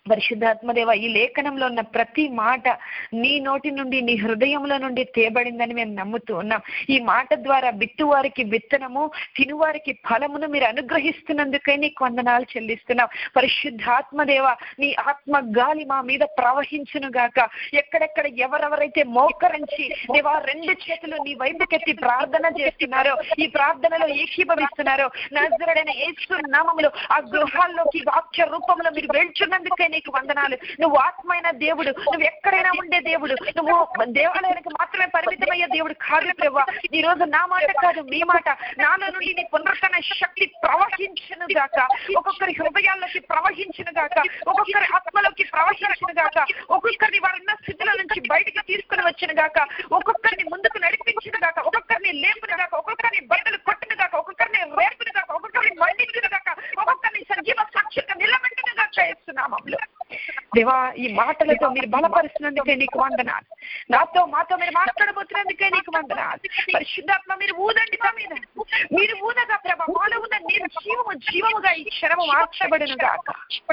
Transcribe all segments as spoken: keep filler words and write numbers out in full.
పరిశుద్ధాత్మదేవ, ఈ లేఖనంలో ఉన్న ప్రతి మాట నీ నోటి నుండి, నీ హృదయంలో నుండి తేబడిందని మేము నమ్ముతూ ఉన్నాం. ఈ మాట ద్వారా బిత్తువారికి విత్తనము, తినువారికి ఫలమును మీరు అనుగ్రహిస్తున్నందుకే నీకు వందనాలు చెల్లిస్తున్నాం. పరిశుద్ధాత్మదేవ, నీ ఆత్మ గాలి మా మీద ప్రవహించును గాక. ఎక్కడెక్కడ ఎవరెవరైతే మోకరించి దేవా రెండు చేతులు నీ వైపుకెత్తి ప్రార్థన చేస్తున్నారో, ఈ ప్రార్థనలో ఏకీభవిస్తున్నారో, నజరేయుడైన యేసు నామములో ఆ గృహాల్లోకి వాక్య రూపంలో మీరు వెళ్తున్నందుకే నీకు వందనాలు. నువ్వు ఆత్మైన దేవుడు, నువ్వు ఎక్కడైనా ఉండే దేవుడు, నువ్వు దేవాలయానికి మాత్రమే పరిమితమయ్యే దేవుడు కాదు ప్రభువా. ఈ రోజు నా మాట కాదు, మీ మాట నాలో నుండి నీ పునరుద్ధరణ శక్తి ప్రవహించును గాక. ఒక్కొక్కరి హృదయాల్లోకి ప్రవహించును గాక, ఒక్కొక్కరి ఆత్మలోకి ప్రవహించును గాక, ఒక్కొక్కరిని వారున్న స్థితిలో నుంచి బయటికి తీసుకుని వచ్చును గాక, ఒక్కొక్కరిని ముందుకు నడిపించును గాక, ఒక్కొక్కరిని లేపును గాక, ఒక్కొక్కరిని బట్టలు కొట్టును గాక, ఒక్కొక్కరిని రేపును గాక, ఒక్కొక్కరిని మండించును గాక, ఒక్కొక్కరిని సజీవ సాక్షిగా నిలబెట్టును గాక యేసునామములో. దేవా, ఈ మాటలతో మీరు బలపరుస్తున్నందుకే నీకు వందనాలు. నాతో మాతో మీరు మాట్లాడబోతున్నందుకే నీకు వందనాలు. పరిశుద్ధాత్మ మీరు ఊదండి మా మీద, మీరు ఊదగా ప్రభా మాలో ఉన్న నేను జీవము జీవముగా ఈ క్షణము మార్చబడును గాక.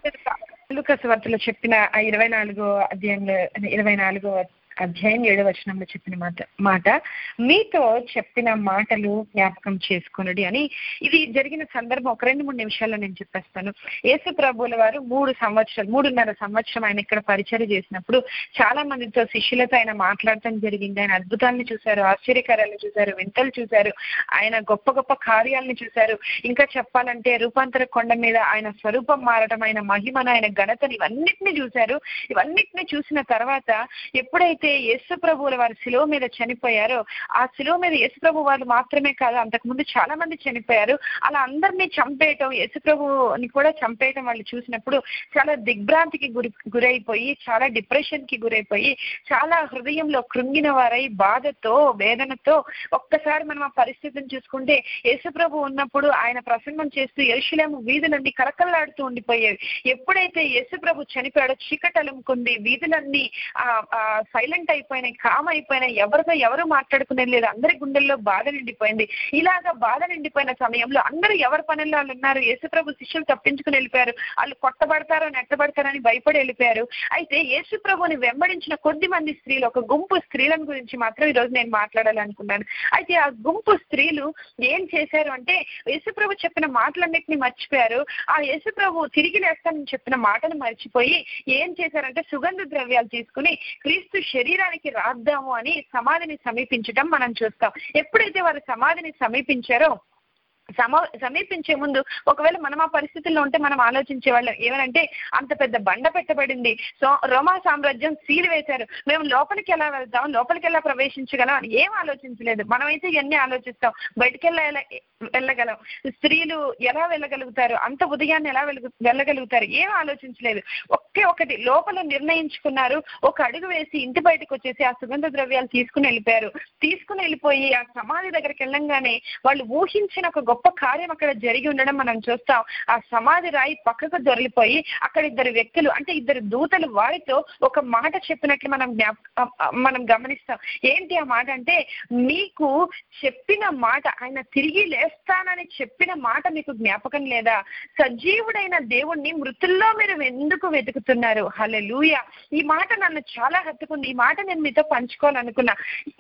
లూకాసు వార్తలో చెప్పిన ఆ ఇరవై నాలుగో అధ్యాయంలో ఇరవై నాలుగో అధ్యాయం ఏడవ వచనంలో చెప్పిన మాట మాట మీతో చెప్పిన మాటలు జ్ఞాపకం చేసుకొనుడి అని. ఇది జరిగిన సందర్భం ఒక రెండు మూడు నిమిషాల్లో నేను చెప్పేస్తాను. యేసు ప్రభువుల వారు మూడు సంవత్సరాలు మూడున్నర సంవత్సరం ఆయన ఇక్కడ పరిచర్య చేసినప్పుడు చాలా మందితో శిష్యులతో ఆయన మాట్లాడటం జరిగింది. ఆయన అద్భుతాలను చూశారు, ఆశ్చర్యకార్యాలను చూశారు, వింతలు చూశారు, ఆయన గొప్ప గొప్ప కార్యాలను చూశారు. ఇంకా చెప్పాలంటే రూపాంతర కొండ మీద ఆయన స్వరూపం మారడం, ఆయన మహిమను, ఆయన ఘనతను, ఇవన్నిటిని చూశారు. ఇవన్నిటిని చూసిన తర్వాత ఎప్పుడైతే యేసు ప్రభువుల వారు శిలువ మీద చనిపోయారో, ఆ శిలువ మీద యేసు ప్రభు వారు మాత్రమే కాదు, అంతకుముందు చాలా మంది చనిపోయారు. అలా అందరినీ చంపేయటం, యేసు ప్రభుని కూడా చంపేయటం వాళ్ళు చూసినప్పుడు చాలా దిగ్భ్రాంతికి గురి గురైపోయి చాలా డిప్రెషన్ కి గురైపోయి చాలా హృదయంలో కృంగిన వారై బాధతో వేదనతో, ఒక్కసారి మనం ఆ పరిస్థితిని చూసుకుంటే యేసు ప్రభు ఉన్నప్పుడు ఆయన ప్రసంగం చేస్తూ యెరూషలేము వీధులన్నీ కలకల్లాడుతూ ఉండిపోయేవి. ఎప్పుడైతే యేసు ప్రభు చనిపోయాడో చీకటి అలుముకుంది, వీధులన్నీ ఆ సైలెంట్ అయిపోయినాయి, కామ్ అయిపోయినాయి, ఎవరితో ఎవరు మాట్లాడుకునేది లేదు, అందరి గుండెల్లో బాధ నిండిపోయింది. ఇలాగా బాధ నిండిపోయిన సమయంలో అందరూ ఎవరి పనుల్లో వాళ్ళు ఉన్నారు. యేసుప్రభు శిష్యులు తప్పించుకుని వెళ్ళిపోయారు, వాళ్ళు కొట్టబడతారో నెట్టబడతారని భయపడి వెళ్ళిపోయారు. అయితే యేసుప్రభుని వెంబడించిన కొద్ది మంది స్త్రీలు, ఒక గుంపు స్త్రీలను గురించి మాత్రం ఈ రోజు నేను మాట్లాడాలనుకున్నాను. అయితే ఆ గుంపు స్త్రీలు ఏం చేశారు అంటే యేసుప్రభు చెప్పిన మాటలన్నింటినీ మర్చిపోయారు. ఆ యేసుప్రభు తిరిగి లేస్తానని చెప్పిన మాటను మర్చిపోయి ఏం చేశారంటే సుగంధ ద్రవ్యాలు తీసుకుని క్రీస్తు శరీరానికి రాద్దాము అని సమాధిని సమీపించటం మనం చూస్తాం. ఎప్పుడైతే వారు సమాధిని సమీపించారో, సమా సమీపించే ముందు ఒకవేళ మనం ఆ పరిస్థితుల్లో ఉంటే మనం ఆలోచించే వాళ్ళం ఏమనంటే, అంత పెద్ద బండ పెట్టబడింది, సో రోమా సామ్రాజ్యం సీల్ వేశారు, మేము లోపలికి ఎలా వెళ్తాం, లోపలికి ఎలా ప్రవేశించగలం అని ఏం ఆలోచించలేదు. మనమైతే ఇవన్నీ ఆలోచిస్తాం, బయటికి వెళ్ళ వెళ్ళగలం, స్త్రీలు ఎలా వెళ్ళగలుగుతారు, అంత ఉదయాన్ని ఎలా వెళ్ళగలుగుతారు, ఏం ఆలోచించలేదు. ఒకే ఒకటి లోపల నిర్ణయించుకున్నారు, ఒక అడుగు వేసి ఇంటి బయటకు వచ్చేసి ఆ సుగంధ ద్రవ్యాలు తీసుకుని వెళ్ళిపోయారు. తీసుకుని వెళ్ళిపోయి ఆ సమాధి దగ్గరికి వెళ్ళంగానే వాళ్ళు ఊహించిన ఒక గొప్ప కార్యం అక్కడ జరిగి ఉండడం మనం చూస్తాం. ఆ సమాధి రాయి పక్కకు దొరికిపోయి అక్కడ ఇద్దరు వ్యక్తులు, అంటే ఇద్దరు దూతలు వారితో ఒక మాట చెప్పినట్లు మనం జ్ఞాప మనం గమనిస్తాం. ఏంటి ఆ మాట అంటే, మీకు చెప్పిన మాట, ఆయన తిరిగి లేస్తానని చెప్పిన మాట మీకు జ్ఞాపకం లేదా? సజీవుడైన దేవుణ్ణి మృతుల్లో మీరు ఎందుకు వెతుకుతున్నారు? హల్లెలూయా. ఈ మాట నన్ను చాలా హత్తుకుంది. ఈ మాట నేను మీతో పంచుకోవాలనుకున్నా.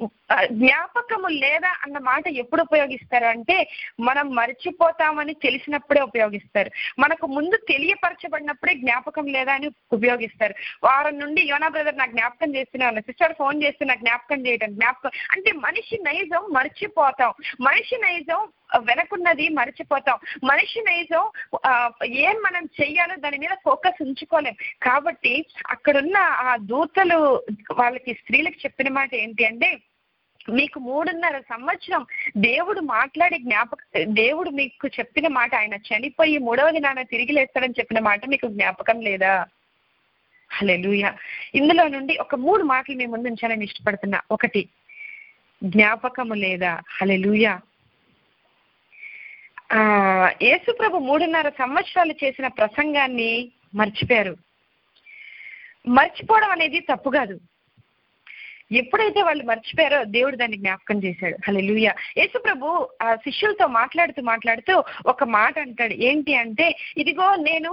జ్ఞాపకము లేదా అన్న మాట ఎప్పుడు ఉపయోగిస్తారు అంటే, మనం మర్చిపోతామని తెలిసినప్పుడే ఉపయోగిస్తారు. మనకు ముందు తెలియపరచబడినప్పుడే జ్ఞాపకం లేదా అని ఉపయోగిస్తారు. వారం నుండి యోనా బ్రదర్ నాకు జ్ఞాపకం చేస్తున్నాను, సిస్టర్ ఫోన్ చేస్తే నాకు జ్ఞాపకం చేయడం, జ్ఞాపకం అంటే మనిషి నైజం మర్చిపోతాం, మనిషి నైజం వెనకున్నది మర్చిపోతాం, మనిషి నైజం ఏం మనం చెయ్యాలో దాని మీద ఫోకస్ ఉంచుకోలేం. కాబట్టి అక్కడున్న ఆ దూతలు వాళ్ళకి స్త్రీలకు చెప్పిన మాట ఏంటి అంటే, మీకు మూడున్నర సంవత్సరం దేవుడు మాట్లాడే జ్ఞాపక దేవుడు మీకు చెప్పిన మాట, ఆయన చనిపోయి మూడవ దినాన తిరిగి లేస్తాడని చెప్పిన మాట మీకు జ్ఞాపకం లేదా? హల్లెలూయా. ఇందులో నుండి ఒక మూడు మాటలు మీ ముందు ఉంచాలని ఇష్టపడుతున్నా. ఒకటి, జ్ఞాపకము లేదా. హల్లెలూయా. ఆ యేసు ప్రభు మూడున్నర సంవత్సరాలు చేసిన ప్రసంగాన్ని మర్చిపోయారు. మర్చిపోవడం అనేది తప్పు కాదు, ఎప్పుడైతే వాళ్ళు మర్చిపోయారో దేవుడు దాన్ని జ్ఞాపకం చేశాడు. హల్లెలూయా. యేసు ప్రభు ఆ శిష్యులతో మాట్లాడుతూ మాట్లాడుతూ ఒక మాట అంటాడు. ఏంటి అంటే, ఇదిగో నేను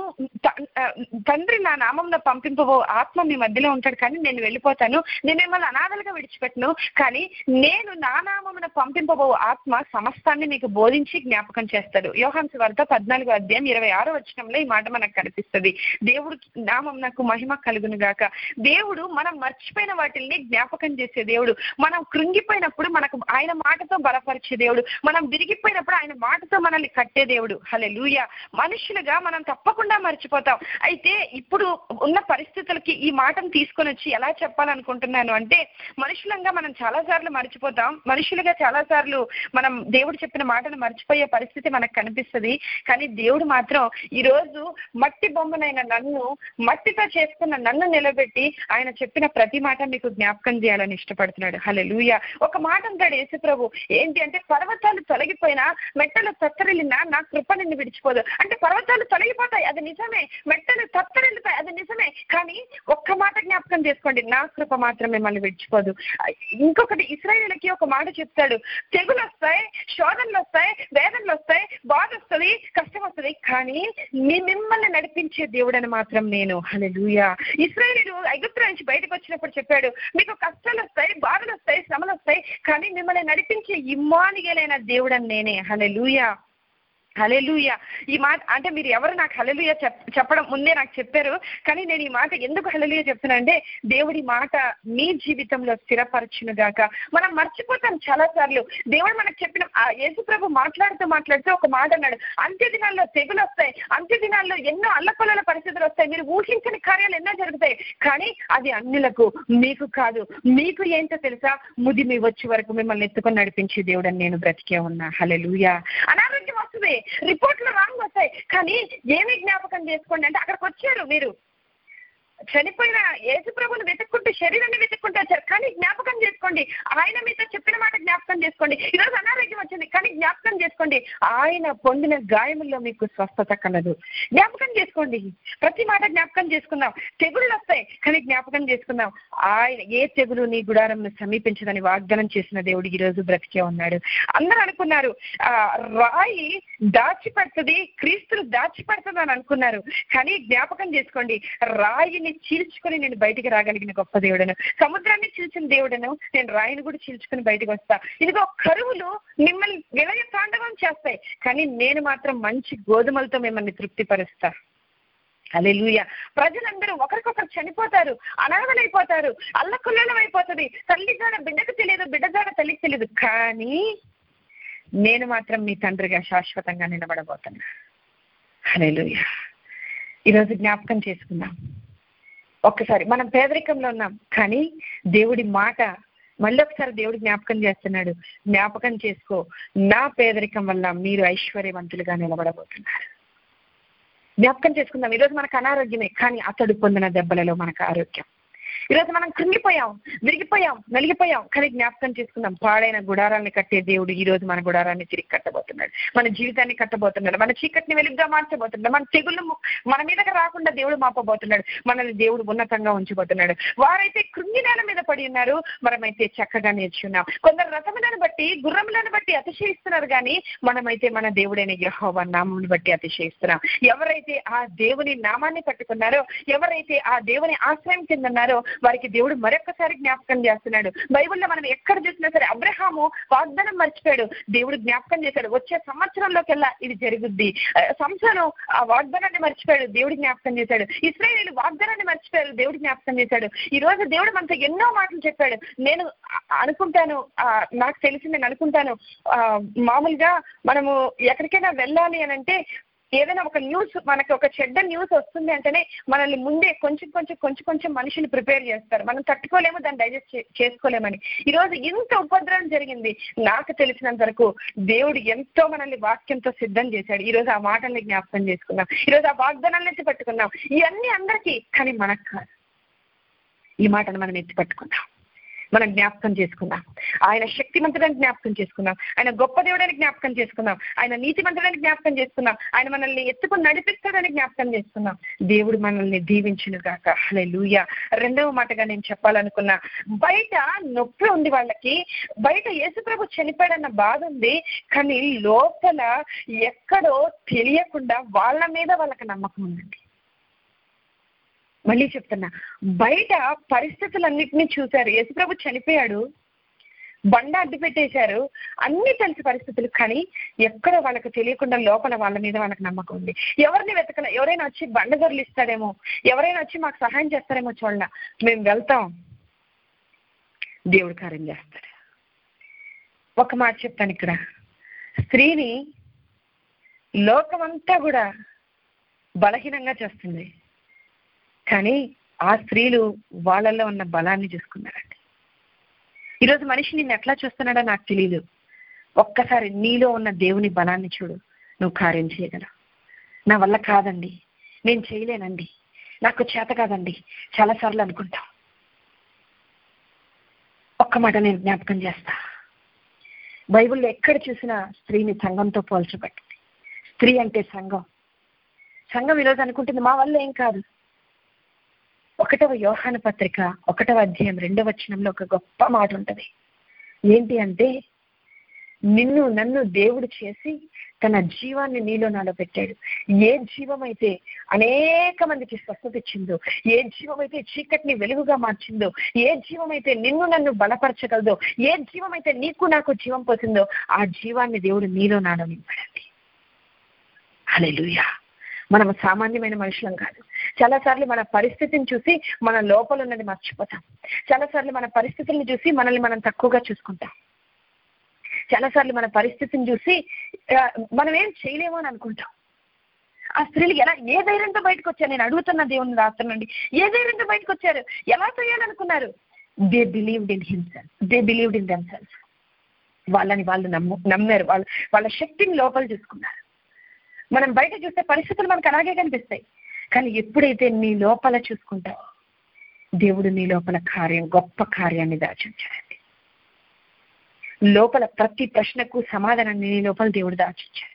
తండ్రి నా నామంలో పంపింపబో ఆత్మ మీ మధ్యలో ఉంటాడు, కానీ నేను వెళ్ళిపోతాను, నేను మిమ్మల్ని అనాథలుగా విడిచిపెట్టను, కానీ నేను నా నామమున పంపింపబో ఆత్మ సమస్తాన్ని మీకు బోధించి జ్ఞాపకం చేస్తాడు. యోహాను సువార్త పద్నాలుగో అధ్యాయం ఇరవై ఆరో వచనంలో ఈ మాట మనకు కనిపిస్తుంది. దేవుడు నామం నాకు మహిమ కలుగును గాక. దేవుడు మనం మర్చిపోయిన వాటిని జ్ఞాపకం చేసే దేవుడు. మనం కృంగిపోయినప్పుడు మనకు ఆయన మాటతో బలపరిచే దేవుడు. మనం విరిగిపోయినప్పుడు ఆయన మాటతో మనల్ని కట్టే దేవుడు. హల్లెలూయా. మనుషులుగా మనం తప్పకుండా మర్చిపోతాం. అయితే ఇప్పుడు ఉన్న పరిస్థితులకి ఈ మాటను తీసుకొని వచ్చి ఎలా చెప్పాలనుకుంటున్నాను అంటే, మనుషులంగా మనం చాలా సార్లు మర్చిపోతాం. మనుషులుగా చాలా సార్లు మనం దేవుడు చెప్పిన మాటను మర్చిపోయే పరిస్థితి మనకు కనిపిస్తుంది. కానీ దేవుడు మాత్రం ఈరోజు మట్టి బొమ్మనైన నన్ను, మట్టితో చేసుకున్న నన్ను నిలబెట్టి ఆయన చెప్పిన ప్రతి మాట మీకు జ్ఞాపకం చేయాలని ఇష్టపడుతున్నాడు. హల్లెలూయా. ఒక మాట అంటాడు యేసు ప్రభు, ఏంటి అంటే, పర్వతాలు తొలగిపోయినా, మెట్టలు తత్తరిల్లినా నా కృప నిన్ను విడిచిపోదు. అంటే పర్వతాలు తొలగిపోతాయి, అది నిజమే, మెట్టలు తత్తరిల్లుతాయి, అది నిజమే, కానీ ఒక్క మాట జ్ఞాపకం చేసుకోండి, నా కృప మాత్రం మిమ్మల్ని విడిచిపోదు. ఇంకొకటి, ఇశ్రాయేలుకి ఒక మాట చెప్తాడు, తెగులు వస్తాయి, శోధనలు వస్తాయి, వేదనలు వస్తాయి, బాధ వస్తుంది, కష్టం వస్తుంది, కానీ మీ మిమ్మల్ని నడిపించే దేవుడని మాత్రం నేను. హల్లెలూయా. ఇశ్రాయేలు ఐగుప్తు నుంచి బయటకు వచ్చినప్పుడు చెప్పాడు, మీకు కష్టాలు వస్తాయి, బాధలు వస్తాయి, శ్రమలు వస్తాయి, కానీ మిమ్మల్ని నడిపించే ఇమ్మానుయేలైన దేవుడని నేనే. హల్లెలూయా. హల్లెలూయా. ఈ మాట అంటే మీరు ఎవరు నాకు హల్లెలూయా చెప్పడం ముందే నాకు చెప్పారు, కానీ నేను ఈ మాట ఎందుకు హల్లెలూయా చెప్తున్నా అంటే, దేవుడి మాట మీ జీవితంలో స్థిరపరచును గాక. మనం మర్చిపోతాం చాలా సార్లు. దేవుడు మనకు చెప్పిన యేసు ప్రభు మాట్లాడుతూ మాట్లాడుతూ ఒక మాట అన్నాడు, అంత్య దినాల్లో తెగులు వస్తాయి, అంత్య దినాల్లో ఎన్నో అల్లకొల్లల పరిస్థితులు వస్తాయి, మీరు ఊహించని కార్యాలు ఎన్నో జరుగుతాయి, కానీ అది అన్యులకు, మీకు కాదు. మీకు ఏంటో తెలుసా, ముదిమి వచ్చే వరకు మిమ్మల్ని ఎత్తుకొని నడిపించే దేవుడని నేను బ్రతికే ఉన్నా. హల్లెలూయా. అనారోగ్యం వస్తుంది, రిపోర్ట్లు రాంగ్ వస్తాయి, కానీ ఏమి జ్ఞాపకం చేసుకోండి అంటే, అక్కడికి వచ్చారు మీరు, చనిపోయిన యేసు ప్రభువుని వెతుక్కుంటూ, శరీరాన్ని వెతుక్కుంటూ వచ్చారు, కానీ జ్ఞాపకం చేసుకోండి, ఆయన మీతో చెప్పిన మాట జ్ఞాపకం చేసుకోండి. ఈరోజు అనారోగ్యం వచ్చింది, కానీ జ్ఞాపకం చేసుకోండి, ఆయన పొందిన గాయముల్లో మీకు స్వస్థత కలదు. జ్ఞాపకం చేసుకోండి, ప్రతి మాట జ్ఞాపకం చేసుకుందాం. తెగుళ్ళు వస్తాయి, కానీ జ్ఞాపకం చేసుకుందాం, ఆయన ఏ తెగులు నీ గుడారంను సమీపించదని వాగ్దానం చేసిన దేవుడు ఈరోజు బ్రతికే ఉన్నాడు. అందరూ అనుకున్నారు ఆ రాయి దాచిపడుతుంది, క్రీస్తులు దాచిపడుతుంది అని అనుకున్నారు, కానీ జ్ఞాపకం చేసుకోండి, రాయిని చీల్చుకొని నేను బయటికి రాగలిగిన గొప్ప దేవుడను, సముద్రాన్ని చీల్చిన దేవుడను, నేను రాయిని కూడా చీల్చుకుని బయటకు వస్తా. ఇదిగో కరువులు మిమ్మల్ని విలయ తాండవం చేస్తాయి, కానీ నేను మాత్రం మంచి గోధుమలతో మిమ్మల్ని తృప్తిపరుస్తా. హల్లెలూయా. ప్రజలందరూ ఒకరికొకరు చనిపోతారు, అనాథలైపోతారు, అల్లకుల్లోలం అయిపోతుంది, తల్లి జాడ బిడ్డకు తెలియదు, బిడ్డ జాడ తల్లికి తెలియదు, కానీ నేను మాత్రం మీ తండ్రిగా శాశ్వతంగా నిలబడబోతున్నా. హల్లెలూయా. ఈరోజు జ్ఞాపకం చేసుకుందాం. ఒక్కసారి మనం పేదరికంలో ఉన్నాం, కానీ దేవుడి మాట మళ్ళీ ఒకసారి దేవుడు జ్ఞాపకం చేస్తున్నాడు, జ్ఞాపకం చేసుకో, నా పేదరికం వల్ల మీరు ఐశ్వర్యవంతులుగా నిలబడబోతున్నారు. జ్ఞాపకం చేసుకుందాం. ఈరోజు మనకు అనారోగ్యమే, కానీ అతడు పొందిన దెబ్బలలో మనకు ఆరోగ్యం. ఈరోజు మనం కృంగిపోయాం, విరిగిపోయాం, నలిగిపోయాం, కానీ జ్ఞాపకం చేసుకుందాం, పాడైన గుడారాన్ని కట్టే దేవుడు ఈ రోజు మన గుడారాన్ని తిరిగి కట్టబోతున్నాడు, మన జీవితాన్ని కట్టబోతున్నాడు, మన చీకటిని వెలుగుగా మార్చబోతున్నాడు, మన తెగుళ్ళు మన మీదకి రాకుండా దేవుడు మాపబోతున్నాడు, మనల్ని దేవుడు ఉన్నతంగా ఉంచబోతున్నాడు. వారైతే కృంగి నేల మీద పడి ఉన్నారు, మనమైతే చక్కగా నేర్చున్నాం. కొందరు రథములను బట్టి, గుర్రములను బట్టి అతిశయిస్తున్నారు, కానీ మనమైతే మన దేవుడైన యెహోవా నామమును బట్టి అతిశయిస్తున్నాం. ఎవరైతే ఆ దేవుని నామాన్ని పట్టుకున్నారో, ఎవరైతే ఆ దేవుని ఆశ్రయం కింద ఉన్నారో, వారికి దేవుడు మరొకసారి జ్ఞాపకం చేస్తున్నాడు. బైబిల్లో మనం ఎక్కడ చూసినా సరే, అబ్రహాము వాగ్దానం మర్చిపోయాడు, దేవుడు జ్ఞాపకం చేశాడు, వచ్చే సంవత్సరంలోకెల్లా ఇది జరుగుద్ది. సంసోను ఆ వాగ్దానాన్ని మర్చిపోయాడు, దేవుడు జ్ఞాపకం చేశాడు. ఇశ్రాయేలు వాగ్దానాన్ని మర్చిపోయాడు, దేవుడు జ్ఞాపకం చేశాడు. ఈ రోజు దేవుడు మనతో ఎన్నో మాటలు చెప్పాడు. నేను అనుకుంటాను, నాకు తెలిసి నేను అనుకుంటాను, ఆ మామూలుగా మనము ఎక్కడికైనా వెళ్ళాలి అని అంటే, ఏదైనా ఒక న్యూస్, మనకి ఒక చెడ్డ న్యూస్ వస్తుంది అంటేనే మనల్ని ముందే కొంచెం కొంచెం కొంచెం కొంచెం మనుషులు ప్రిపేర్ చేస్తారు, మనం తట్టుకోలేము, దాన్ని డైజెస్ట్ చేసుకోలేమని. ఈరోజు ఇంత ఉపద్రవం జరిగింది, నాకు తెలిసినంత వరకు దేవుడు ఎంతో మనల్ని వాక్యంతో సిద్ధం చేశాడు. ఈరోజు ఆ మాటల్ని జ్ఞాపకం చేసుకున్నాం, ఈరోజు ఆ వాగ్దానాలను ఎత్తి పట్టుకున్నాం. ఇవన్నీ అందరికీ, కానీ మనకు కాదు. ఈ మాటను మనం ఎత్తి పట్టుకున్నాం. మనం జ్ఞాపకం చేసుకుందాం. ఆయన శక్తిమంతుడని జ్ఞాపకం చేసుకుందాం. ఆయన గొప్ప దేవుడని జ్ఞాపకం చేసుకుందాం. ఆయన నీతిమంతుడని జ్ఞాపకం చేసుకుందాం. ఆయన మనల్ని ఎత్తుకుని నడిపిస్తాడని జ్ఞాపకం చేసుకుందాం. దేవుడు మనల్ని దీవించును గాక. హల్లెలూయా. రెండవ మాటగా నేను చెప్పాలనుకున్నా, బయట నొప్పి ఉంది వాళ్ళకి, బయట యేసుప్రభు చనిపోయాడన్న బాధ ఉంది, కానీ లోపల ఎక్కడో తెలియకుండా వాళ్ళ మీద వాళ్ళకి నమ్మకం ఉందండి. మళ్ళీ చెప్తున్నా, బయట పరిస్థితులన్నిటినీ చూశారు. యేసుప్రభు చనిపోయాడు, బండ అడ్డు పెట్టేశారు, అన్ని తెలిసి పరిస్థితులు, కానీ ఎక్కడ వాళ్ళకి తెలియకుండా లోపల వాళ్ళ మీద వాళ్ళకి నమ్మకం ఉంది. ఎవరిని వెతకలే, ఎవరైనా వచ్చి బండ దొరిలిస్తాడేమో, ఎవరైనా వచ్చి మాకు సహాయం చేస్తారేమో చూడ, మేము వెళ్తాం, దేవుడు కార్యం చేస్తాడు. ఒక మాట చెప్తాను ఇక్కడ, స్త్రీని లోకమంతా కూడా బలహీనంగా చేస్తుంది, కానీ ఆ స్త్రీలు వాళ్ళల్లో ఉన్న బలాన్ని చూసుకున్నారండి. ఈరోజు మనిషి నిన్ను ఎట్లా చూస్తున్నాడో నాకు తెలియదు. ఒక్కసారి నీలో ఉన్న దేవుని బలాన్ని చూడు, నువ్వు కార్యం చేయగలవు. నా వల్ల కాదండి, నేను చేయలేనండి, నాకు చేత కాదండి చాలాసార్లు అనుకుంటాం. ఒక్క మాట నేను జ్ఞాపకం చేస్తా, బైబిల్లో ఎక్కడ చూసినా స్త్రీని సంఘంతో పోల్చబట్టింది. స్త్రీ అంటే సంఘం. సంఘం ఈరోజు అనుకుంటుంది మా వల్ల ఏం కాదు. ఒకటవ యోహాను పత్రిక ఒకటవ అధ్యాయం రెండవ వచనంలో ఒక గొప్ప మాట ఉంటది. ఏంటి అంటే, నిన్ను నన్ను దేవుడు చేసి తన జీవాన్ని నీలో నాలో పెట్టాడు. ఏ జీవం అయితే అనేక మందికి స్వస్థత ఇచ్చిందో, ఏ జీవం అయితే చీకటిని వెలుగుగా మార్చిందో, ఏ జీవం అయితే నిన్ను నన్ను బలపరచగలదో, ఏ జీవం అయితే నీకు నాకు జీవం పోసిందో, ఆ జీవాన్ని దేవుడు నీలో నాలో నింపాడండి. హల్లెలూయా. మనం సామాన్యమైన మనుషులం కాదు. చాలాసార్లు మన పరిస్థితిని చూసి మన లోపల ఉన్నది మర్చిపోతాం. చాలాసార్లు మన పరిస్థితులను చూసి మనల్ని మనం తక్కువగా చూసుకుంటాం. చాలాసార్లు మన పరిస్థితిని చూసి మనం ఏం చేయలేమో అని అనుకుంటాం. ఆ స్త్రీలు ఎలా ఏ ధైర్యంతో బయటకు వచ్చారు? నేను అడుగుతున్న దేవుని రాత్రునండి, ఏ ధైర్యంతో బయటకు వచ్చారు? ఎలా చేయాలనుకున్నారు? They believed in himself, they believed in themselves. వాళ్ళని వాళ్ళు నమ్ము నమ్మారు వాళ్ళ వాళ్ళ శక్తిని లోపల చూసుకున్నారు. మనం బయట చూస్తే పరిస్థితులు మనకు అలాగే కనిపిస్తాయి, కానీ ఎప్పుడైతే నీ లోపల చూసుకుంటావో దేవుడు నీ లోపల కార్యం, గొప్ప కార్యాన్ని దాచుంచాడండి. లోపల ప్రతి ప్రశ్నకు సమాధానాన్ని నీ లోపల దేవుడు దాచుంచాడు.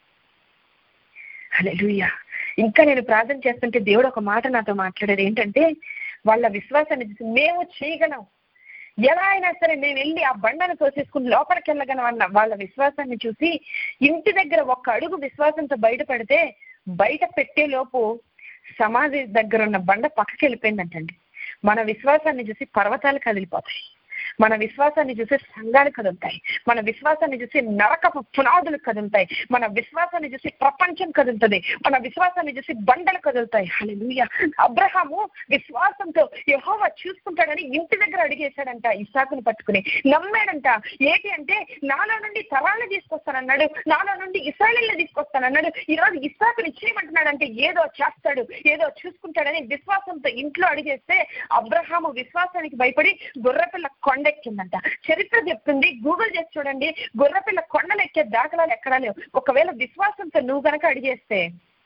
హల్లెలూయా. ఇంకా నేను ప్రార్థన చేస్తుంటే దేవుడు ఒక మాట నాతో మాట్లాడాడు. ఏంటంటే, వాళ్ళ విశ్వాసాన్ని చూసి మేము చేయగలం, ఎలా అయినా సరే నేను వెళ్ళి ఆ బండను తోసేసుకుని లోపలికి వెళ్ళగలను అన్న వాళ్ళ విశ్వాసాన్ని చూసి, ఇంటి దగ్గర ఒక్క అడుగు విశ్వాసంతో బయటపడితే బయట పెట్టే లోపు సమాధి దగ్గర ఉన్న బండ పక్కకి వెళ్ళిపోయిందంటండి. మన విశ్వాసాన్ని చూసి పర్వతాలు కదిలిపోతాయి, మన విశ్వాసాన్ని చూసి సంఘాలు కదులుతాయి, మన విశ్వాసాన్ని చూసి నరకపు పునాదులు కదులుతాయి, మన విశ్వాసాన్ని చూసి ప్రపంచం కదులుతుంది, మన విశ్వాసాన్ని చూసి బండలు కదులుతాయి. హల్లెలూయా. అబ్రహాము విశ్వాసంతో యెహోవా చూసుకుంటాడని ఇంటి దగ్గర అడిగేశాడంట, ఇస్సాకుని పట్టుకుని నమ్మాడంట. ఏంటి అంటే, నాలో నుండి తరాలను తీసుకొస్తానన్నాడు, నాలో నుండి ఇశ్రాయేలుని తీసుకొస్తానన్నాడు. ఈరోజు ఇస్సాకుని చేయమంటున్నాడంటే ఏదో చేస్తాడు, ఏదో చూసుకుంటాడని విశ్వాసంతో ఇంట్లో అడిగేస్తే అబ్రహాము విశ్వాసానికి భయపడి గొర్రెపిల్ల కొండెక్కిందంట. చరిత్ర చెప్తుంది, గూగుల్ చేసి చూడండి, గొర్రెపిల్ల కొండలు ఎక్కే దాఖలాలు ఎక్కడా లేవు. ఒకవేళ విశ్వాసంతో నువ్వు కనుక అడిగేస్తే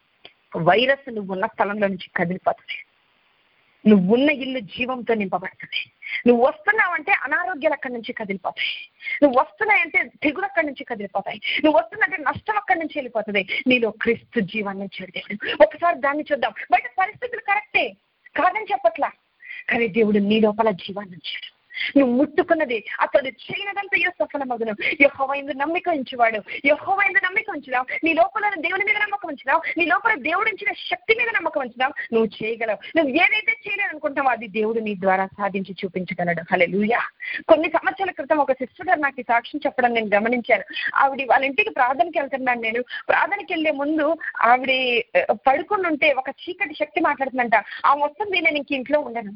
వైరస్ నువ్వు ఉన్న స్థలంలో నుంచి కదిలిపోతుంది, నువ్వున్న ఇల్లు జీవంతో నింపబడుతుంది. నువ్వు వస్తున్నావంటే అనారోగ్యాలు అక్కడి నుంచి కదిలిపోతాయి, నువ్వు వస్తున్నాయంటే తెగులు అక్కడి నుంచి కదిలిపోతాయి, నువ్వు వస్తున్నట్టే నష్టం అక్కడి నుంచి వెళ్ళిపోతుంది. నీలో క్రీస్తు జీవాన్ని చెడు. ఒకసారి దాన్ని చూద్దాం. బయట పరిస్థితులు కరెక్టే కాదని చెప్పట్లా, కానీ దేవుడు నీ లోపల జీవాన్ని ఉంచాడు. నువ్వు ముట్టుకున్నది అతడు చేయనదంతా సఫలమగును. యెహోవా యందు నమ్మిక ఉంచువాడు, యెహోవా యందు నమ్మిక ఉంచుదాం. నీ లోపల దేవుని మీద నమ్మకం ఉంచుదాం, నీ లోపల దేవుడు ఇచ్చిన శక్తి మీద నమ్మకం ఉంచుదాం. నువ్వు చేయగలవు. నువ్వు ఏదైతే చేయలేవు అనుకుంటావో అది దేవుడు నీ ద్వారా సాధించి చూపించగలడు. హల్లెలూయా. కొన్ని సంవత్సరాల క్రితం ఒక సిస్టర్ గారు నాకు ఈ సాక్ష్యం చెప్పడం నేను గమనించాను. ఆవిడ వాళ్ళ ఇంటికి ప్రార్థనకి వెళ్తున్నాను. నేను ప్రార్థనకి వెళ్లే ముందు ఆవిడ పడుకుని ఉంటే ఒక చీకటి శక్తి మాట్లాడుతుందంట, ఆమె వస్తుంది, నేను ఇంక ఇంట్లో ఉండను.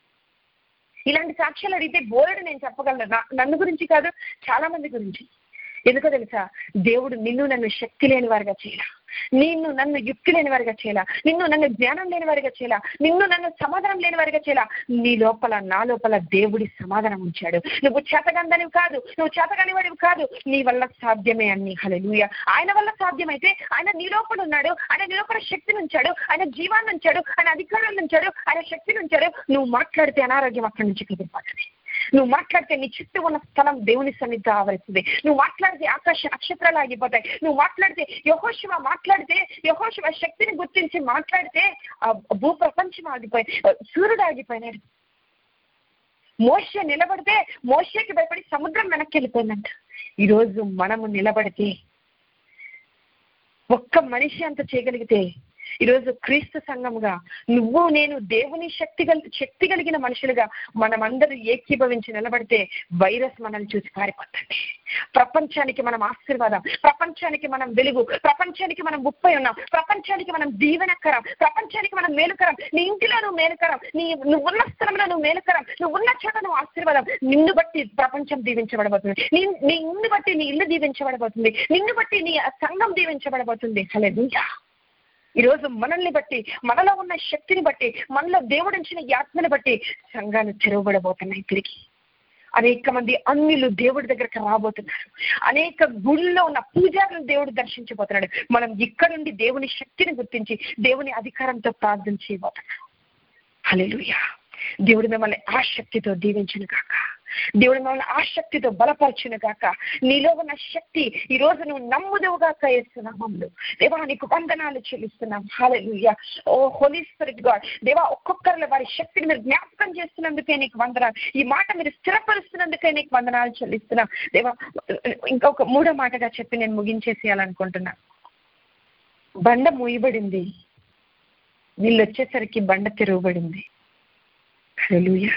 ఇలాంటి సాక్ష్యాలు అడిగితే బోర్డు నేను చెప్పగలను, నన్ను గురించి కాదు చాలా మంది గురించి. ఎందుకో తెలుసా, దేవుడు నిన్ను నన్ను శక్తి లేని వారిగా చేయాల, నిన్ను నన్ను యుక్తి లేని వారిగా చేయాల, నిన్ను నన్ను జ్ఞానం లేని వారిగా చేయాల, నిన్ను నన్ను సమాధానం లేని వారిగా చేయాల. నీ లోపల నా లోపల దేవుడి సమాధానం ఉంచాడు. నువ్వు చేతగానివి కాదు, నువ్వు చేతగాని వాడివి కాదు, నీ వల్ల సాధ్యమే అన్ని. హల్లెలూయా. ఆయన వల్ల సాధ్యమైతే ఆయన నీ లోపల ఉన్నాడు, ఆయన నీ లోపల శక్తిని ఉంచాడు, ఆయన జీవాన్ని ఉంచాడు, ఆయన అధికారాన్ని ఉంచాడు, ఆయన శక్తిని ఉంచాడు. నువ్వు మాట్లాడితే అనారోగ్యం అక్కడి నుంచి కదిలిపోతుంది, నువ్వు మాట్లాడితే నీ చుట్టూ ఉన్న స్థలం దేవుని సన్నిధితో ఆవరిస్తుంది. నువ్వు మాట్లాడితే ఆకాశ నక్షత్రాలు ఆగిపోతాయి. నువ్వు మాట్లాడితే యెహోషువ మాట్లాడితే యెహోషువ శక్తిని గుర్తించి మాట్లాడితే ఆ భూ ప్రపంచం ఆగిపోయి సూర్యుడు ఆగిపోయినాడు. మోషే నిలబడితే మోషేకి భయపడి సముద్రం వెనక్కి వెళ్ళిపోయిందంట. ఈరోజు మనము నిలబడితే ఒక్క మనిషి అంత చేయగలిగితే ఈరోజు క్రీస్తు సంఘముగా నువ్వు నేను దేవుని శక్తి శక్తి కలిగిన మనుషులుగా మనమందరూ ఏకీభవించి నిలబడితే వైరస్ మనల్ని చూసి పారిపోతుంది. ప్రపంచానికి మనం ఆశీర్వాదం, ప్రపంచానికి మనం వెలుగు, ప్రపంచానికి మనం ముప్పై ఉన్నాం, ప్రపంచానికి మనం దీవెనకరం, ప్రపంచానికి మనం మేలుకరం. నీ ఇంటిలో నువ్వు మేలుకరం, నీ నువ్వున్న స్థలంలో నువ్వు మేలుకరం, నువ్వున్న చోట నువ్వు ఆశీర్వాదం. నిన్ను బట్టి ప్రపంచం దీవించబడబోతుంది, నీ నీ నిన్ను బట్టి నీ ఇల్లు దీవించబడబోతుంది, నిన్ను బట్టి నీ సంఘం దీవించబడబోతుంది. హల్లెలూయా. ఈరోజు మనల్ని బట్టి, మనలో ఉన్న శక్తిని బట్టి, మనలో దేవుడించిన ఆత్మని బట్టి సంఘాలు తెరవబడబోతున్నాయి. తిరిగి అనేక మంది అన్యులు దేవుడి దగ్గరకు రాబోతున్నారు. అనేక గుళ్ళలో ఉన్న పూజారులు దేవుడు దర్శించబోతున్నాడు. మనం ఇక్కడ నుండి దేవుని శక్తిని గుర్తించి దేవుని అధికారంతో ప్రార్థన చేయబోతున్నాం. హల్లెలూయా. దేవుడు మిమ్మల్ని ఆ శక్తితో దీవించును గాక, దేవుడు మిమ్మల్ని ఆ శక్తితో బలపరచును గాక. నీలో ఉన్న శక్తి ఈ రోజు నువ్వు నమ్ముదువుగాక యేసునామములో. దేవా నీకు వందనాలు చెల్లిస్తున్నాం. Hallelujah. O holy spirit God, దేవా ఒక్కొక్కరిలో వారి శక్తిని మీరు జ్ఞాపకం చేస్తున్నందుకే నీకు వందనాలు. ఈ మాట మీరు స్థిరపరుస్తున్నందుకే నీకు వందనాలు చెల్లిస్తున్నాం. దేవా ఇంకొక మూడో మాటగా చెప్పి నేను ముగించేసేయాలనుకుంటున్నా. బండ మూయబడింది, వీళ్ళు వచ్చేసరికి బండ తెరవబడింది. హల్లెలూయా.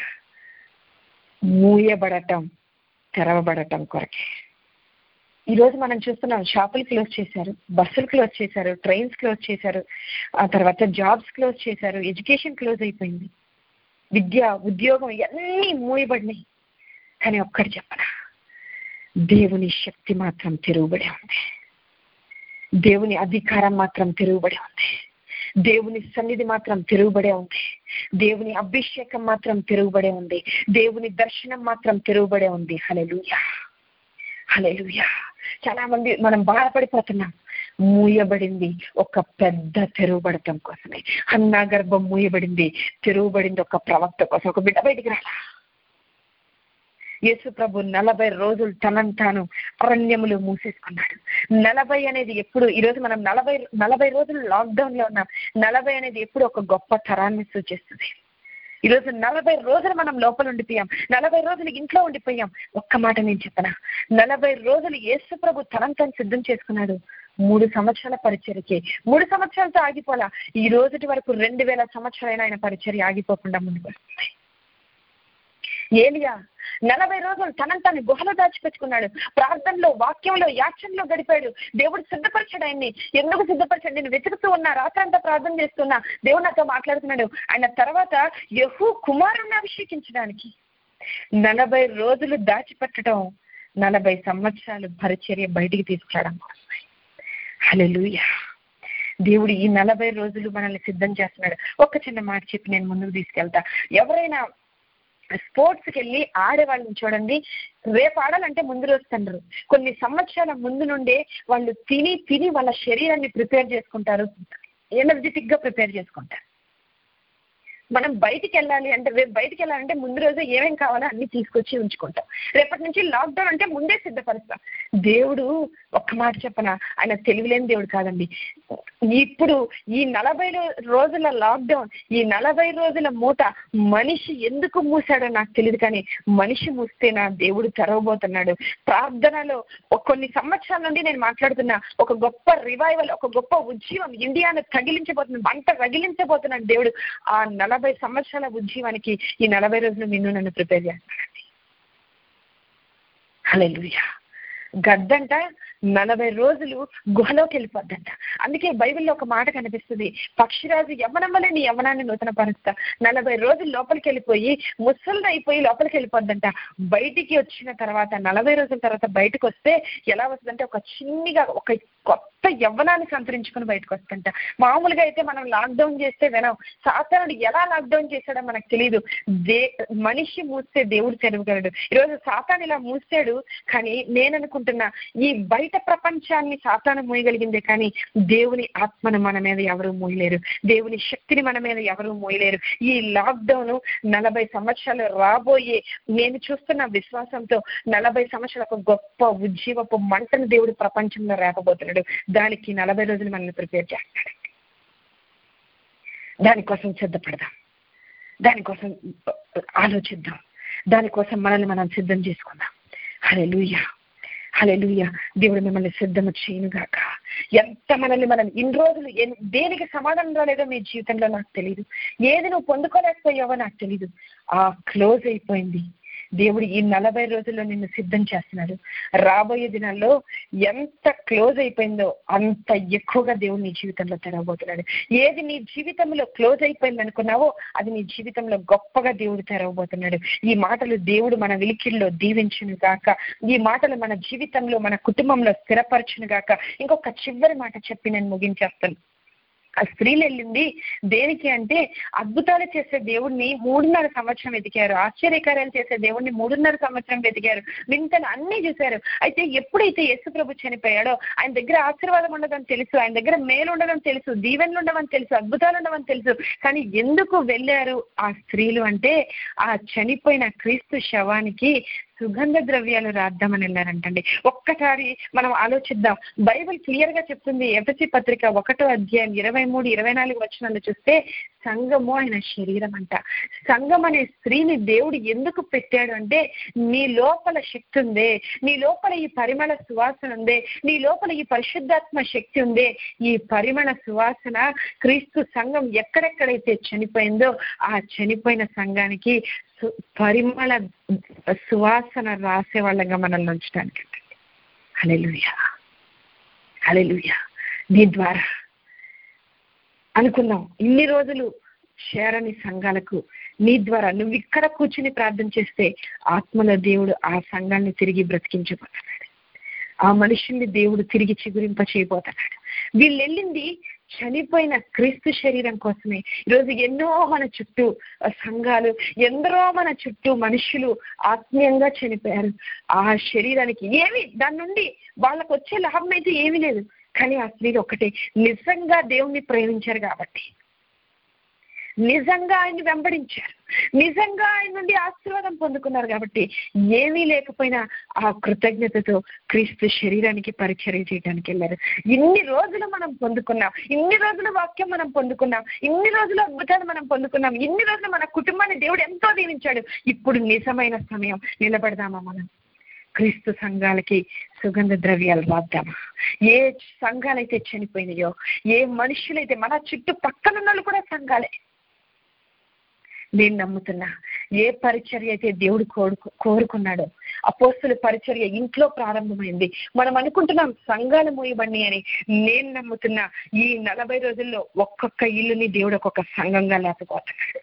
మూయబడటం తెరవబడటం కొరకే ఈరోజు మనం చూస్తున్నాం. షాపులు క్లోజ్ చేశారు, బస్సులు క్లోజ్ చేశారు, ట్రైన్స్ క్లోజ్ చేశారు, ఆ తర్వాత జాబ్స్ క్లోజ్ చేశారు, ఎడ్యుకేషన్ క్లోజ్ అయిపోయింది, విద్య ఉద్యోగం ఇవన్నీ మూయబడినాయి. కానీ ఒక్కటి చెప్పనా, దేవుని శక్తి మాత్రం తెరవబడి ఉంది, దేవుని అధికారం మాత్రం తెరవబడి ఉంది, దేవుని సన్నిధి మాత్రం తెరవబడే ఉంది, దేవుని అభిషేకం మాత్రం తెరవబడే ఉంది, దేవుని దర్శనం మాత్రం తెరవబడే ఉంది. హల్లెలూయా. హల్లెలూయా. చాలా మంది మనం బాధపడిపోతున్నాం. మూయబడింది ఒక పెద్ద తెరవబడటం కోసమే. హన్నా గర్భం మూయబడింది, తెరవబడింది ఒక ప్రవక్త కోసం, ఒక బిడ్డ బయటికి రాలా. యేసు ప్రభు నలభై రోజులు తనను తాను అరణ్యములు మూసేసుకున్నాడు. నలభై అనేది ఎప్పుడు, ఈరోజు మనం నలభై నలభై రోజులు లాక్డౌన్ లో ఉన్నాం. నలభై అనేది ఎప్పుడు ఒక గొప్ప తరాన్ని సూచిస్తుంది. ఈరోజు నలభై రోజులు మనం లోపల ఉండిపోయాం, నలభై రోజులు ఇంట్లో ఉండిపోయాం. ఒక్క మాట నేను చెప్పనా, నలభై రోజులు యేసు ప్రభు తనను తాను సిద్ధం చేసుకున్నాడు మూడు సంవత్సరాల పరిచర్యకి. మూడు సంవత్సరాలతో ఆగిపోలా. ఈ రోజుటి వరకు రెండు వేల సంవత్సరాలైన ఆయన పరిచర్య ఆగిపోకుండా ముందుకు వస్తుంది. ఏలియా నలభై రోజులు తనను తాను గుహలో దాచిపెట్టుకున్నాడు, ప్రార్థనలో వాక్యంలో యాచనలో గడిపాడు. దేవుడు సిద్ధపరిచాడు ఆయన్ని. ఎందుకు సిద్ధపరిచాడు? నేను వెతుకుతూ ఉన్నా, రాత్రంతా ప్రార్థన చేస్తున్నా, దేవుడు నాతో మాట్లాడుతున్నాడు. ఆయన తర్వాత యెహూ కుమారుణ్ణి అభిషేకించడానికి నలభై రోజులు దాచిపెట్టడం నలభై సంవత్సరాలు పరిచర్య బయటికి తీసుకురావడం కోసమే. హల్లెలూయా. దేవుడు ఈ నలభై రోజులు మనల్ని సిద్ధం చేస్తున్నాడు. ఒక చిన్న మాట చెప్పి నేను ముందుకు తీసుకెళ్తా. ఎవరైనా స్పోర్ట్స్కి వెళ్ళి ఆడేవాళ్ళని చూడండి, రేపు ఆడాలంటే ముందు రోజు తండ్రు కొన్ని సంవత్సరాల ముందు నుండే వాళ్ళు తిని తిని వాళ్ళ శరీరాన్ని ప్రిపేర్ చేసుకుంటారు, ఎనర్జెటిక్ గా ప్రిపేర్ చేసుకుంటారు. మనం బయటికి వెళ్ళాలి అంటే, రేపు బయటికి వెళ్ళాలంటే ముందు రోజు ఏమేం కావాలో అన్ని తీసుకొచ్చి ఉంచుకుంటాం. రేపటి నుంచి లాక్డౌన్ అంటే ముందే సిద్ధపరుస్తాం. దేవుడు ఒక్క మాట చెప్పనా, ఆయన తెలివిలేని దేవుడు కాదండి. ఇప్పుడు ఈ నలభై రోజుల లాక్డౌన్, ఈ నలభై రోజుల మూట మనిషి ఎందుకు మూసాడో నాకు తెలియదు, కానీ మనిషి మూస్తే నా దేవుడు తెరవబోతున్నాడు. ప్రార్థనలో కొన్ని సంవత్సరాల నుండి నేను మాట్లాడుతున్నా, ఒక గొప్ప రివైవల్, ఒక గొప్ప ఉద్యమం ఇండియాను తగిలించబోతుంది, మంట రగిలించబోతున్నాడు దేవుడు. ఆ నలభై సంవత్సరాల ఉద్యమానికి ఈ నలభై రోజులు నిన్ను నన్ను ప్రిపేర్ చేస్తాడండి. హల్లెలూయా. గద్దంట నలభై రోజులు గుహలోకి వెళ్ళిపోద్దంట. అందుకే బైబిల్లో ఒక మాట కనిపిస్తుంది, పక్షిరాజు యవ్వనం వల్లే నీ యవ్వనాన్ని నూతన పరుస్తా. నలభై రోజులు లోపలికి వెళ్ళిపోయి ముసలిది అయిపోయి లోపలికి వెళ్ళిపోద్దంట. బయటికి వచ్చిన తర్వాత నలభై రోజుల తర్వాత బయటకు వస్తే ఎలా వస్తుందంటే, ఒక చిన్నగా ఒక కొత్త యవ్వనాన్ని సంతరించుకుని బయటకు వస్తుంట. మామూలుగా అయితే మనం లాక్డౌన్ చేస్తే వినం, సాతానుడు ఎలా లాక్డౌన్ చేశాడో మనకు తెలియదు. దే మనిషి మూస్తే దేవుడు తెరవగలడు. ఈరోజు సాతాను ఇలా మూసాడు, కానీ నేను అనుకుంటున్నా ఈ బయట ప్రపంచాన్ని సాతాను మోయగలిగిందే, కానీ దేవుని ఆత్మను మన మీద ఎవరు మోయలేరు, దేవుని శక్తిని మన మీద ఎవరు మోయలేరు. ఈ లాక్డౌన్ నలభై సంవత్సరాలు రాబోయే, నేను చూస్తున్న విశ్వాసంతో నలభై సంవత్సరాల ఒక గొప్ప ఉజ్జీవపు మంటను దేవుడు ప్రపంచంలో రేపబోతున్నాడు. దానికి నలభై రోజులు మనల్ని ప్రిపేర్ చేస్తాడు. దానికోసం సిద్ధపడదాం, దానికోసం ఆలోచిద్దాం, దానికోసం మనల్ని మనం సిద్ధం చేసుకుందాం. హల్లెలూయా, హల్లెలూయా. దేవుడు మిమ్మల్ని సిద్ధము చేయనుగాక. ఎంత మనల్ని మనం ఇన్ని రోజులు దేనికి సమాధానం రాలేదో మీ జీవితంలో నాకు తెలియదు, ఏది నువ్వు పొందుకోలేకపోయావో నాకు తెలియదు. ఆ క్లోజ్ అయిపోయింది. దేవుడు ఈ నలభై రోజుల్లో నిన్ను సిద్ధం చేస్తున్నాడు. రాబోయే దినాల్లో ఎంత క్లోజ్ అయిపోయిందో అంత ఎక్కువగా దేవుడు నీ జీవితంలో తెరవబోతున్నాడు. ఏది నీ జీవితంలో క్లోజ్ అయిపోయింది అనుకున్నావో అది నీ జీవితంలో గొప్పగా దేవుడు తెరవబోతున్నాడు. ఈ మాటలు దేవుడు మన విలికిల్లో దీవించును గాక. ఈ మాటలు మన జీవితంలో మన కుటుంబంలో స్థిరపరచును గాక. ఇంకొక చివరి మాట చెప్పి నేను ముగించేస్తాను. ఆ స్త్రీలు వెళ్ళింది దేనికి అంటే, అద్భుతాలు చేసే దేవుణ్ణి మూడున్నర సంవత్సరం వెతికారు, ఆశ్చర్యకార్యాలు చేసే దేవుణ్ణి మూడున్నర సంవత్సరం వెతికారు, వింతలు అన్ని చూశారు. అయితే ఎప్పుడైతే యేసు ప్రభు చనిపోయాడో ఆయన దగ్గర ఆశీర్వాదం ఉండదని తెలుసు, ఆయన దగ్గర మేలు ఉండదని తెలుసు, దీవెనలు ఉండవని తెలుసు, అద్భుతాలు ఉండవని తెలుసు. కానీ ఎందుకు వెళ్ళారు ఆ స్త్రీలు అంటే, ఆ చనిపోయిన క్రీస్తు శవానికి సుగంధ ద్రవ్యాలు రాద్దామని వెళ్ళారంటండి. ఒక్కసారి మనం ఆలోచిద్దాం. బైబిల్ క్లియర్ గా చెప్తుంది. ఎఫెసీ పత్రిక ఒకటో అధ్యాయం ఇరవై మూడు ఇరవై నాలుగు వచనాలు చూస్తే సంఘము ఆయన శరీరం అంట. సంఘం అనే స్త్రీని దేవుడు ఎందుకు పెట్టాడు అంటే, నీ లోపల శక్తి ఉందే, నీ లోపల ఈ పరిమళ సువాసన ఉందే, నీ లోపల ఈ పరిశుద్ధాత్మ శక్తి ఉందే, ఈ పరిమళ సువాసన క్రీస్తు సంఘం ఎక్కడెక్కడైతే చనిపోయిందో ఆ చనిపోయిన సంఘానికి పరిమళ సువాసన రాసే వాళ్ళగా మనల్ని ఉంచడానికి. హల్లెలూయా, హల్లెలూయా. నీ ద్వారా అనుకున్నాం ఇన్ని రోజులు చేరని సంఘాలకు నీ ద్వారా నువ్వు ఇక్కడ కూర్చుని ప్రార్థన చేస్తే ఆత్మల దేవుడు ఆ సంఘాన్ని తిరిగి బ్రతికించబోతున్నాడు. ఆ మనుషుల్ని దేవుడు తిరిగి చిగురింప చేయబోతున్నాడు. వీళ్ళు వెళ్ళింది చనిపోయిన క్రీస్తు శరీరం కోసమే. ఈరోజు ఎన్నో మన చుట్టూ సంఘాలు, ఎందరో మన చుట్టూ మనుషులు ఆత్మీయంగా చనిపోయారు. ఆ శరీరానికి ఏమి దాని నుండి వాళ్ళకు వచ్చే లాభం అయితే ఏమీ లేదు. కానీ ఆ స్త్రీలు ఒకటే, నిజంగా దేవుణ్ణి ప్రేమించారు కాబట్టి, నిజంగా ఆయన్ని వెంబడించారు, నిజంగా ఆయన నుండి ఆశీర్వాదం పొందుకున్నారు కాబట్టి ఏమీ లేకపోయినా ఆ కృతజ్ఞతతో క్రీస్తు శరీరానికి పరిచర్య చేయడానికి వెళ్ళారు. ఇన్ని రోజులు మనం పొందుకున్నాం, ఇన్ని రోజుల వాక్యం మనం పొందుకున్నాం, ఇన్ని రోజుల అద్భుతాలు మనం పొందుకున్నాం, ఇన్ని రోజులు మన కుటుంబాన్ని దేవుడు ఎంతో దీవించాడు. ఇప్పుడు నిజమైన సమయం. నిలబడదామా మనం? క్రీస్తు సంఘాలకి సుగంధ ద్రవ్యాలు రాద్దామా? ఏ సంఘాలైతే చనిపోయినాయో, ఏ మనుషులైతే, మన చుట్టూ పక్కన వాళ్ళు కూడా సంఘాలే. నేను నమ్ముతున్నా ఏ పరిచర్య అయితే దేవుడు కోరుకు కోరుకున్నాడో అపోస్తుల పరిచర్య ఇంట్లో ప్రారంభమైంది. మనం అనుకుంటున్నాం సంఘాలు మోయబడి అని. నేను నమ్ముతున్నా ఈ నలభై రోజుల్లో ఒక్కొక్క ఇల్లుని దేవుడు ఒక్కొక్క సంఘంగా లేకపోతున్నాడు.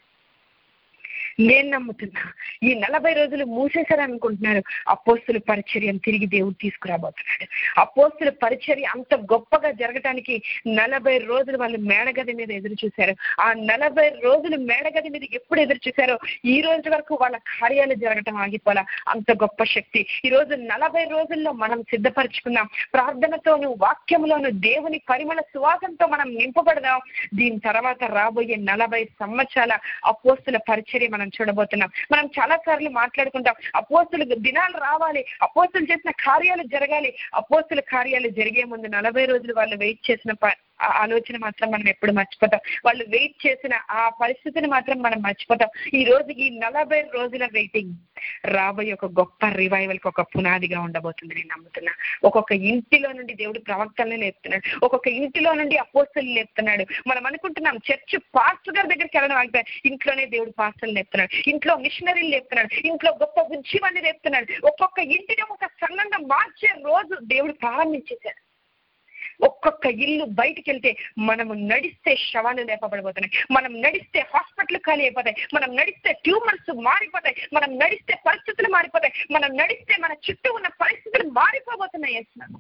నేను నమ్ముతున్నా ఈ నలభై రోజులు మూసేశారనుకుంటున్నారు, అపోస్తుల పరిచర్యను తిరిగి దేవుడు తీసుకురాబోతున్నాడు. అపోస్తుల పరిచర్య అంత గొప్పగా జరగటానికి నలభై రోజులు వాళ్ళు మేడగది మీద ఎదురు చూశారు. ఆ నలభై రోజులు మేడగది మీద ఎప్పుడు ఎదురు చూశారో ఈ రోజు వరకు వాళ్ళ కార్యాలు జరగటం ఆగిపోలా. అంత గొప్ప శక్తి ఈ రోజు నలభై రోజుల్లో మనం సిద్ధపరచుకున్నాం. ప్రార్థనతోను వాక్యంలోను దేవుని పరిమళ సువాసనతో మనం నింపబడదాం. దీని తర్వాత రాబోయే నలభై సంవత్సరాల అపోస్తుల పరిచర్య మనం చూడబోతున్నాం. మనం చాలా సార్లు మాట్లాడుకుంటాం, అపోస్తుల దినాలు రావాలి, అపోస్తులు చేసిన కార్యాలు జరగాలి. అపోస్తుల కార్యాలు జరిగే ముందు నలభై రోజులు వాళ్ళు వెయిట్ చేసిన ఆలోచన మాత్రం మనం ఎప్పుడు మర్చిపోతాం. వాళ్ళు వెయిట్ చేసిన ఆ పరిస్థితిని మాత్రం మనం మర్చిపోతాం. ఈ రోజు ఈ నలభై రోజుల వెయిటింగ్ రాబోయే ఒక గొప్ప రివైవల్ కి ఒక పునాదిగా ఉండబోతుంది. నేను నమ్ముతున్నా. ఒక్కొక్క ఇంటిలో నుండి దేవుడు ప్రవక్తల్ని లేపుతున్నాడు, ఒక్కొక్క ఇంటిలో నుండి అపోస్తలుని లేపుతున్నాడు. మనం అనుకుంటున్నాం చర్చ్ పాస్టర్ గారి దగ్గరికి వెళ్ళడం ఆగిపోయి, ఇంట్లోనే దేవుడు పాస్టర్లు లేపుతున్నాడు, ఇంట్లో మిషనరీలు లేపుతున్నాడు, ఇంట్లో గొప్ప ఉద్యమాన్ని లేపుతున్నాడు. ఒక్కొక్క ఇంటిని ఒక సంఘంగా మార్చే రోజు దేవుడు ప్రారంభించేశాడు. ఒక్కొక్క ఇల్లు బయటికి వెళ్తే మనము నడిస్తే శవాలు లేపబడిపోతున్నాయి, మనం నడిస్తే హాస్పిటల్ ఖాళీ అయిపోతాయి, మనం నడిస్తే ట్యూమర్స్ మారిపోతాయి, మనం నడిస్తే పరిస్థితులు మారిపోతాయి, మనం నడిస్తే మన చుట్టూ ఉన్న పరిస్థితులు మారిపోబోతున్నాయి.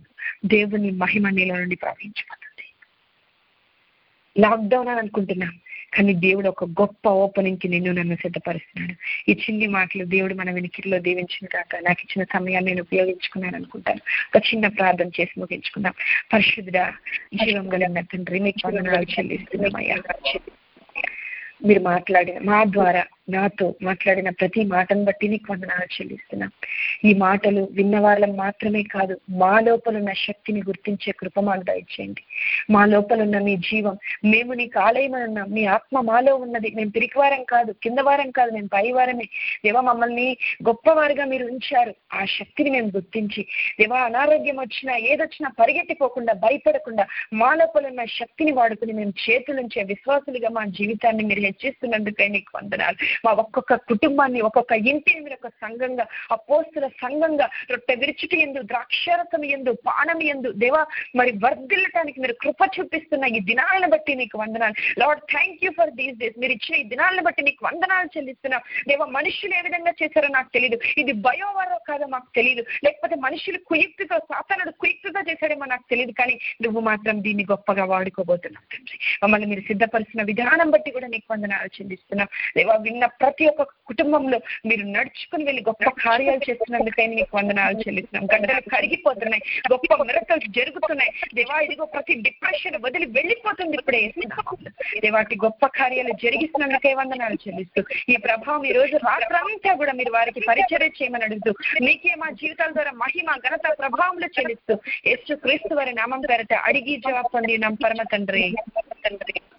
దేవుని మహిమ నీలో నుండి ప్రవహించిపోతుంది. లాక్డౌన్ అని అనుకుంటున్నాం, కానీ దేవుడు ఒక గొప్ప ఓపెనింగ్ కి నిన్ను నన్ను సిద్ధపరుస్తున్నాడు. ఈ చిన్ని మాటలు దేవుడు మన వెనుకలో దీవించిన కాక నాకు ఇచ్చిన సమయాన్ని నేను ఉపయోగించుకున్నాను అనుకుంటాను. ఒక చిన్న ప్రార్థన చేసి ముగించుకుందాం. పరిశుద్ధుడా, జీవం కలిగిన తండ్రి, మీకు వందనాలు చెల్లిస్తున్నామయ్యా. మీరు మాట్లాడిన మా ద్వారా నాతో మాట్లాడిన ప్రతి మాటను బట్టి నీకు వందనాలు చెల్లిస్తున్నాం. ఈ మాటలు విన్న వాళ్ళం మాత్రమే కాదు, మా లోపల ఉన్న శక్తిని గుర్తించే కృప మాకు దయచేయండి. మా లోపల ఉన్న మీ జీవం, మేము నీకు ఆలయమని ఉన్నాం, మీ ఆత్మ మాలో ఉన్నది. మేము పిరికివారం కాదు, కింద వారం కాదు, మేము పై వారమే. దేవా, మమ్మల్ని గొప్పవారుగా మీరు ఉంచారు. ఆ శక్తిని మేము గుర్తించి దేవా, అనారోగ్యం వచ్చినా ఏదొచ్చినా పరిగెత్తిపోకుండా భయపడకుండా మా లోపల ఉన్న శక్తిని వాడుకుని మేము చేతులుంచే విశ్వాసులుగా మా జీవితాన్ని మీరు హెచ్చిస్తున్నందుకే నీకు వందనాలు. మా ఒక్కొక్క కుటుంబాన్ని, ఒక్కొక్క ఇంటిని మీరు ఒక సంఘంగా, అపోస్తుల సంఘంగా రొట్టె విరుచుటి ఎందు, ద్రాక్షారసం ఎందు, పానం ఎందు దేవా మరి వర్ధిల్లటానికి మీరు కృప చూపిస్తున్న ఈ దినాలను బట్టి నీకు వందనాలు. Lord, thank you for these days. మీరు ఇచ్చిన ఈ దినాలను బట్టి నీకు వందనాలు చెల్లిస్తున్నాం. దేవా, మనుషులు ఏ విధంగా చేశారో నాకు తెలియదు, ఇది భయోవారో కాదో మాకు తెలియదు, లేకపోతే మనుషులు కుయుక్తితో, సాతానుడు కుయుక్తితో చేశాడేమో నాకు తెలియదు, కానీ నువ్వు మాత్రం దీన్ని గొప్పగా వాడుకోబోతున్నావు తండ్రి. మమ్మల్ని మీరు సిద్ధపరిచిన విధానం బట్టి కూడా నీకు వందనాలు చెల్లిస్తున్నాం. దేవా, విన్న ప్రతి ఒక్క కుటుంబంలో మీరు నడుచుకుని వెళ్ళి గొప్ప కార్యాలు చేస్తున్నందుకైనా నీకు వందనాలు చెల్లిస్తున్నాం. గడ్డలు కరిగిపోతున్నాయి, గొప్ప మిరకల్స్ జరుగుతున్నాయి. దేవా, ఇదిగో ప్రతి డిప్రెషన్ వదిలి వెళ్ళిపోతుంది ఇప్పుడే. దేవాటి గొప్ప కార్యాలు జరిగిస్తున్నందుకే వందనాలు చెల్లిస్తూ ఈ ప్రభావం ఈ రోజు రాత్రంతా కూడా మీరు వారికి పరిచర్య చేయమని అడుగుతూ మీకే మా జీవితాల ద్వారా మహిమ, ఘనత, ప్రభావంలో చెల్లిస్తూ యేసు క్రీస్తు వారి నామం పేరట అడిగి జవాబు పొందినాం పరమ తండ్రి.